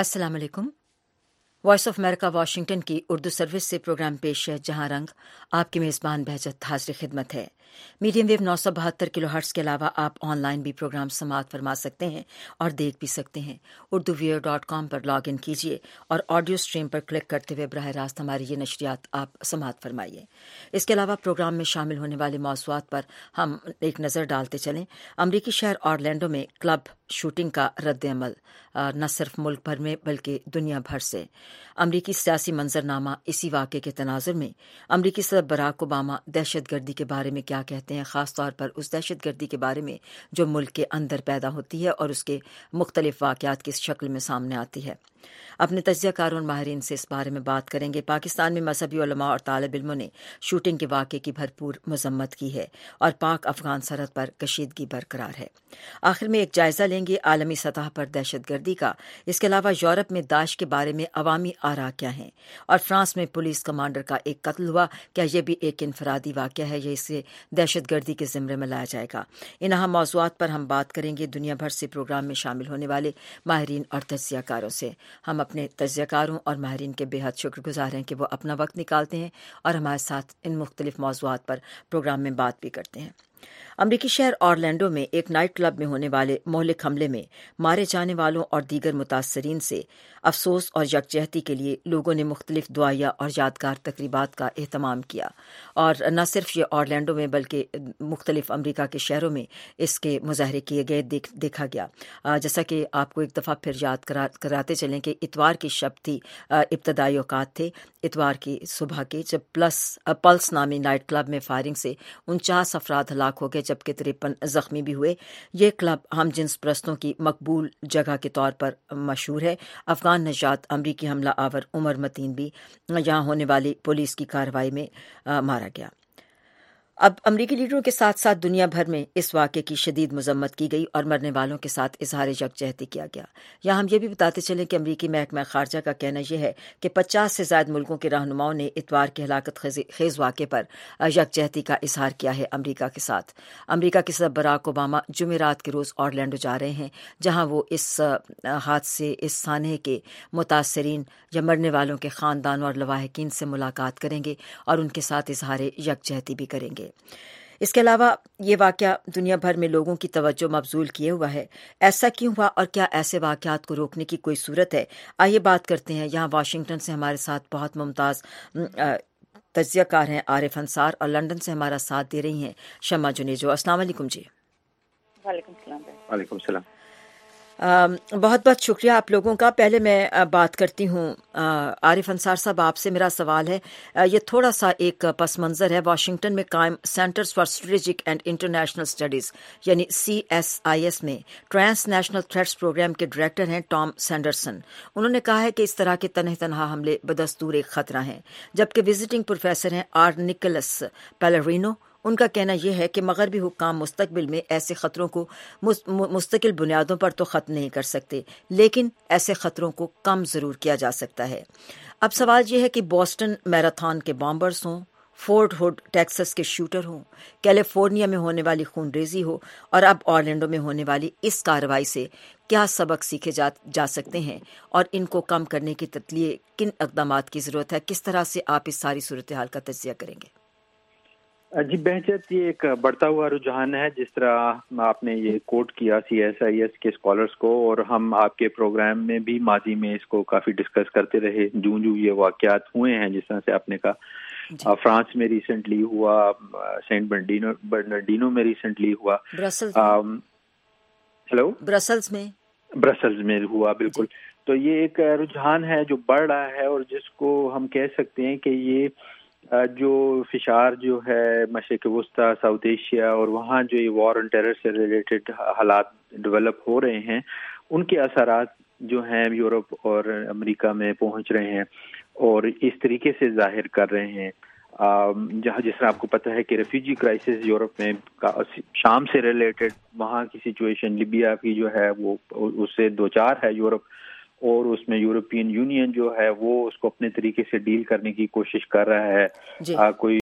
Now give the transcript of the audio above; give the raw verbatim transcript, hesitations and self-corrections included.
अस्सलाम वालेकुम। Voice of America Washington की उर्दू सर्विस से प्रोग्राम पेश है जहां रंग। आपकी मेज़बान बहजत हाजिर खिदमत है। मीडियम वेव नौ सौ बहत्तर किलो हर्ट्स के अलावा आप ऑनलाइन भी प्रोग्राम समाअत फरमा सकते हैं और देख भी सकते हैं। उर्दू वीओ डॉट कॉम पर लॉग इन कीजिए और ऑडियो स्ट्रीम पर क्लिक करते हुए बराह रास्त हमारी ये नशरियात आप समाअत फरमाइए। इसके अलावा प्रोग्राम में शामिल होने वाले मौज़ूआत पर हम एक नज़र डालते चलें। अमरीकी शहर ऑरलैंडो में क्लब शूटिंग का रद्द अमल न सिर्फ मुल्क भर में बल्कि दुनिया भर से। अमरीकी सियासी मंजरनामा इसी वाक़े के तनाजुर में अमरीकी सदर बराक ओबामा दहशत गर्दी के बारे में क्या कहते हैं, ख़ास तौर पर उस दहशत गर्दी के बारे में जो मुल्क के अंदर पैदा होती है और उसके मुख्तलिफ वाक़यात किस शक्ल में सामने आती है। अपने तज्ज़ियाकारों और माहिरीन से इस बारे में बात करेंगे। पाकिस्तान में मजहबी उलमा और तालिब इल्मों ने शूटिंग के वाक़े की भरपूर मजम्मत की है और पाक अफगान सरहद पर कशीदगी बरकरार है। आखिर में एक जायज़ा लेंगे आलमी सतह पर दहशत गर्दी का। इसके अलावा यूरोप में दाइश के बारे में अवामी आरा क्या हैं और फ्रांस में पुलिस कमांडर का एक कत्ल हुआ, क्या यह भी एक इनफरादी वाक़या है या इसे दहशत गर्दी के ज़िम्मे में लाया जाएगा। इन अहम मौज़ूआत पर हम बात करेंगे दुनिया भर से प्रोग्राम में शामिल होने वाले माहिरीन और तज्ज़ियाकारों से। हम अपने तज्ज़ियाकारों और माहिरीन के बेहद शुक्रगुजार हैं कि वो अपना वक्त निकालते हैं और हमारे साथ इन मुख्तलिफ मौज़ूआत पर प्रोग्राम में बात भी करते हैं। अमरीकी शहर ऑरलैंडो में एक नाइट क्लब में होने वाले मोहलिक हमले में मारे जाने वालों और दीगर मुतासरीन से अफसोस और यकजहती के लिए लोगों ने मुख्तलिफ दुआया और यादगार तकरीबात का एहतमाम किया। और न सिर्फ ये ऑरलैंडो में बल्कि मुख्तलिफ अमरीका के शहरों में इसके मुजाहरे किए गए देख, देखा गया। जैसा कि आपको एक दफ़ा फिर याद करा, कराते चलें कि इतवार की शब थी, इब्तदाई औकात थे इतवार की सुबह के, जब प्लस पल्स नामी नाइट क्लब में फायरिंग से उनचास अफराद हलाक हो गए जबकि तिरपन जख्मी भी हुए। ये क्लब हम जिन्स परस्तों की मकबूल जगह के तौर पर मशहूर है। अफगान नजात अमरीकी हमला आवर उमर मतीन भी यहाँ होने वाली पुलिस की कार्रवाई में आ, मारा गया। अब अमरीकी लीडरों के साथ साथ दुनिया भर में इस वाक़े की शदीद मजम्मत की गई और मरने वालों के साथ इजहार यकजहती किया गया। यहाँ हम ये भी बताते चलें कि अमरीकी महकमा खारजा का कहना यह है कि पचास से ज़ायद मुल्कों के रहनुमाओं ने इतवार के हलाकत खेज वाक़े पर यकजहती का इजहार किया है अमरीका के साथ। अमरीका के सदर बराक ओबामा जुमेरात के रोज़ ऑरलैंडो जा रहे हैं जहाँ वो इस हादसे इस सानहे के मुतासरीन या मरने वालों के ख़ानदानों और लवाहिकीन से मुलाकात करेंगे और उनके साथ इजहार यकजहती भी करेंगे। इसके अलावा ये वाक़या दुनिया भर में लोगों की तवज्जो मबजूल किए हुआ है। ऐसा क्यों हुआ और क्या ऐसे वाक़यात को रोकने की कोई सूरत है? आइए बात करते हैं। यहाँ वाशिंगटन से हमारे साथ बहुत मुमताज़ तज्ज़ियाकार हैं आरिफ अंसार और लंदन से हमारा साथ दे रही हैं शम्मा जुनेजो। अस्सलाम वालेकुम जी। वालेकुम सलाम। वालेकुम सलाम। बहुत बहुत शुक्रिया आप लोगों का। पहले मैं बात करती हूँ आरिफ अंसार साहब, आपसे मेरा सवाल है, ये थोड़ा सा एक पस मंज़र है। वाशिंगटन में कायम centres for strategic and international studies यानी सी एस आई एस में ट्रांस नेशनल थ्रेट्स प्रोग्राम के डायरेक्टर हैं टॉम सैंडरसन। उन्होंने कहा है कि इस तरह के तनह तनहा हमले बदस्तूर एक ख़तरा हैं। जबकि विजिटिंग प्रोफेसर हैं आर निकोलस पेलरिनो, उनका कहना यह है कि मगरबी हुक्काम मुस्तकबिल में ऐसे ख़तरों को मुस्तकिल बुनियादों पर तो ख़त्म नहीं कर सकते, लेकिन ऐसे ख़तरों को कम ज़रूर किया जा सकता है। अब सवाल यह है कि बोस्टन मैराथन के बॉम्बर्स हों, फोर्ट हुड टेक्सास के शूटर हों, कैलिफोर्निया में होने वाली खूनरेजी हो और अब ऑरलैंडो में होने वाली इस कार्रवाई से क्या सबक सीखे जा, जा सकते हैं और इनको कम करने के लिए किन इक़दामात की ज़रूरत है? किस तरह से आप इस सारी सूरत हाल का तज्ज़िया करेंगे? जी बहजत, ये एक बढ़ता हुआ रुझान है। जिस तरह आपने ये कोट किया सी एस आई एस के स्कॉलर्स को, और हम आपके प्रोग्राम में भी माजी में इसको काफ़ी डिस्कस करते रहे जूं जूं ये वाक़यात हुए हैं। जिस तरह से आपने कहा फ्रांस में रिसेंटली हुआ, सेंट बर्नार्डिनो बर्नार्डिनो में रिसेंटली हुआ, ब्रसल्स हेलो ब्रसल्स में ब्रसल्स में हुआ, बिल्कुल। तो ये एक रुझान है जो बढ़ रहा है और जिसको हम कह सकते हैं कि ये जो फिशार जो है मशरिक़ वस्ता, साउथ एशिया और वहाँ जो ये वॉर ऑन टेरर से रिलेटेड हालात डेवलप हो रहे हैं, उनके असरात जो हैं यूरोप और अमेरिका में पहुँच रहे हैं और इस तरीके से जाहिर कर रहे हैं। जहाँ जिस तरह आपको पता है कि रेफ्यूजी क्राइसिस यूरोप में शाम से रिलेटेड वहाँ की सिचुएशन, लिबिया की जो है वो उससे दो चार है यूरोप, और उसमें यूरोपियन यूनियन जो है वो उसको अपने तरीके से डील करने की कोशिश कर रहा है। आ, कोई